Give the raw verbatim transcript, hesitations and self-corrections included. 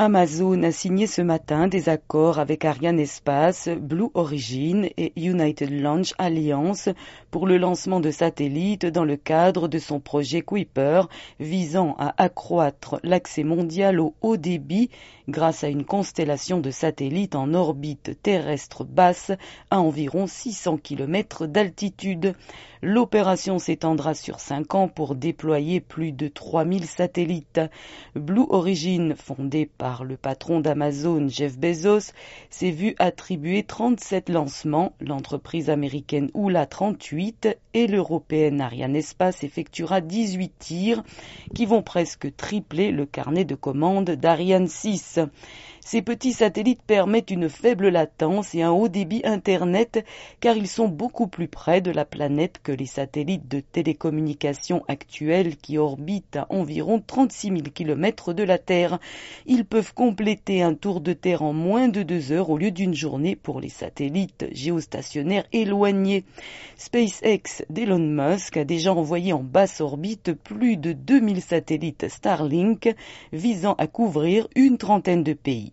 Amazon a signé ce matin des accords avec Arianespace, Blue Origin et United Launch Alliance pour le lancement de satellites dans le cadre de son projet Kuiper visant à accroître l'accès mondial au haut débit grâce à une constellation de satellites en orbite terrestre basse à environ six cents kilomètres d'altitude. L'opération s'étendra sur cinq ans pour déployer plus de trois mille satellites. Blue Origin, fondée par le patron d'Amazon, Jeff Bezos, s'est vu attribuer trente-sept lancements, l'entreprise américaine Oula trente-huit et l'européenne Arianespace effectuera dix-huit tirs qui vont presque tripler le carnet de commandes d'Ariane six. Ces petits satellites permettent une faible latence et un haut débit Internet car ils sont beaucoup plus près de la planète que les satellites de télécommunications actuels qui orbitent à environ trente-six mille kilomètres de la Terre. Ils peuvent compléter un tour de Terre en moins de deux heures au lieu d'une journée pour les satellites géostationnaires éloignés. SpaceX d'Elon Musk a déjà envoyé en basse orbite plus de deux mille satellites Starlink visant à couvrir une trentaine de pays.